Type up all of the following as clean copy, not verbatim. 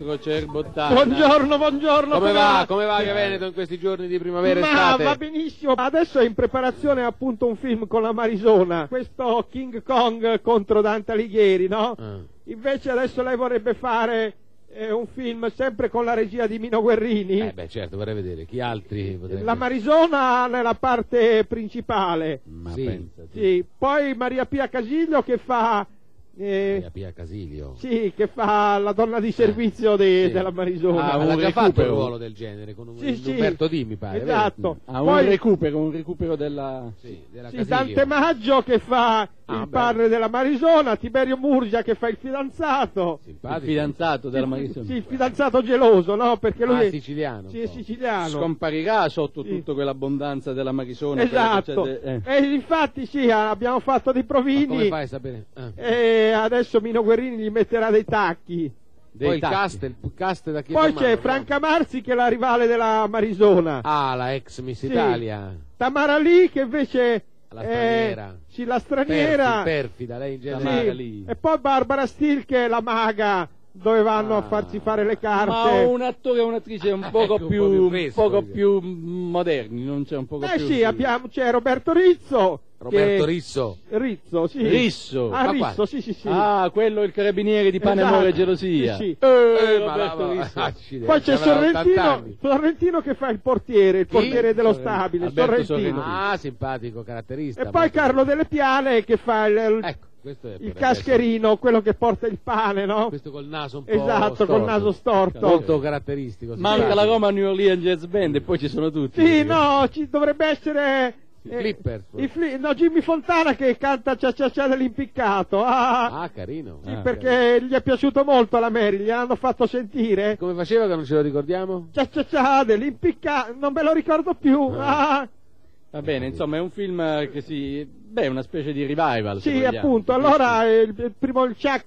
Buongiorno. Come va Via Veneto in questi giorni di primavera e estate? Va benissimo. Adesso è in preparazione appunto un film con la Marisona, questo King Kong contro Dante Alighieri, no? Invece adesso lei vorrebbe fare un film sempre con la regia di Mino Guerrini. Certo, vorrei vedere chi altri potrebbe. La Marisona nella parte principale. Ma pensa. Sì. Poi Maria Pia Casilio che fa Maria Pia Casilio. Sì, che fa la donna di servizio della Marisona. Ha già fatto un ruolo del genere con Umberto D, mi pare. Esatto. Poi un recupero della Casilio. Dante Maggio che fa il padre della Marisona, Tiberio Murgia che fa il fidanzato. Il fidanzato della Marisona. Sì, il fidanzato geloso, no? Perché lui è siciliano. Sì, è siciliano. Scomparirà sotto tutta quell'abbondanza della Marisona. Esatto. E infatti abbiamo fatto dei provini. Ma come fai a sapere? E adesso Mino Guerrini gli metterà dei tacchi. Poi il cast da chi? Poi c'è Franca Marzi che è la rivale della Marisona. La ex Miss Italia. Tamara Lee che invece la straniera. Sì, la straniera. Perfida, lei in generale. E poi Barbara Steele che è la maga, dove vanno a farsi fare le carte. Ma un attore e un'attrice un poco più moderni, non c'è un poco più. C'è Roberto Rizzo. Rizzo, sì. Risso. Risso, sì. Quello il carabiniere di Pane, Amore e Gelosia. Sì. Roberto Risso. Poi c'è Sorrentino che fa il portiere dello stabile. Sorrentino. Simpatico, caratteristico. E poi Carlo Delle Piane che fa il cascherino, quello che porta il pane, no? Questo col naso un po' storto. Col naso storto. Molto caratteristico. Manca la Roma New Orleans Jazz Band e poi ci sono tutti. Sì, ci dovrebbe essere Flipper. Jimmy Fontana che canta Cia dell'impiccato. Carino. Sì, perché gli è piaciuto molto alla Mary, gli hanno fatto sentire. Come faceva che non ce lo ricordiamo? Cia dell'impiccato, non me lo ricordo più. Va bene, insomma è un film che è una specie di revival. Sì, appunto, allora il primo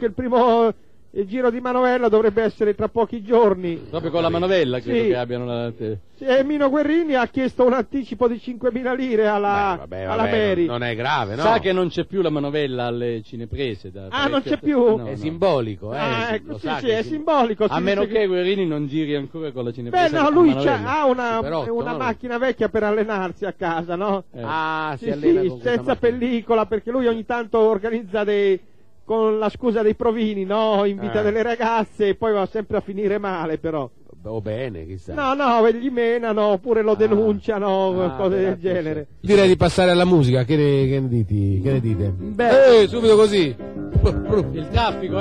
il giro di manovella dovrebbe essere tra pochi giorni. Proprio con la manovella credo che abbiano e Mino Guerrini ha chiesto un anticipo di 5.000 lire alla Mary. Non è grave, no? Sa che non c'è più la manovella alle cineprese. Non c'è più? È simbolico, ecco, è simbolico. A meno che Guerrini non giri ancora con la cinepresa. Lui ha una macchina vecchia per allenarsi a casa, no? Si allena con senza pellicola, perché lui ogni tanto organizza con la scusa dei provini, no? Invita delle ragazze e poi va sempre a finire male, però. O bene, chissà. No, gli menano, oppure lo denunciano, cose del genere. Direi di passare alla musica, che ne dite? Subito così. Il traffico,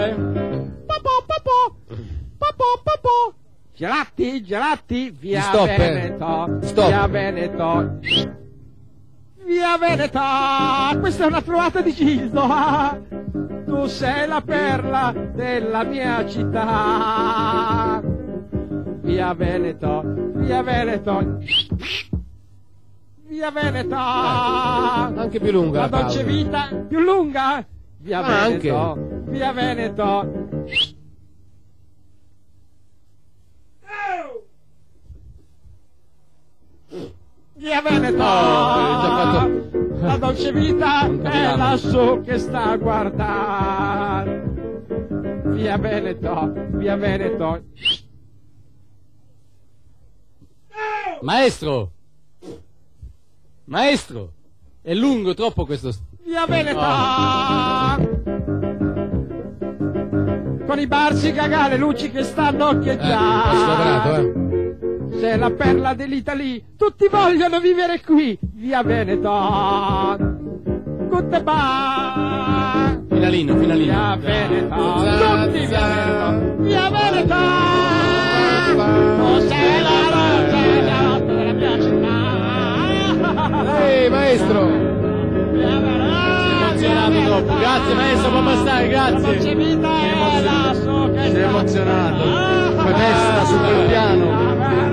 Gelati, via Stop, Veneto, Stop. via Veneto. Via Veneto, questa è una trovata di Gildo. Tu sei la perla della mia città. Via Veneto, via Veneto, via Veneto. Anche più lunga la dolce vita, più lunga. Via Veneto, via Veneto. Via Veneto, la dolce vita è lassù che sta a guardare. Via Veneto, via Veneto. Maestro, è lungo troppo questo. Via Veneto, con i barci gaga, le luci che stanno occhieggiando. Sei la perla dell'Italia, tutti vogliono vivere qui. Via Veneto, goodbye. Finalino. Via Veneto, tutti via Veneto. Tu sei la luce della mia città. Ehi, maestro. Via Veneto, troppo. Grazie maestro, può bastare, grazie. C'è vita è lassù che sei emozionato. Come festa su quel piano.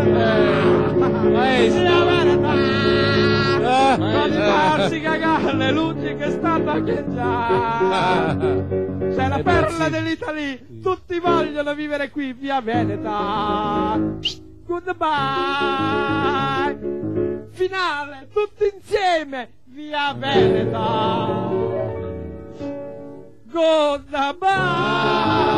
Con i farsi cagare le luci che stanno a chieggiare. Sei la perla dell'Italia, tutti vogliono vivere qui. Via Veneto, goodbye. Finale, tutti insieme. Via Veneto, goodbye.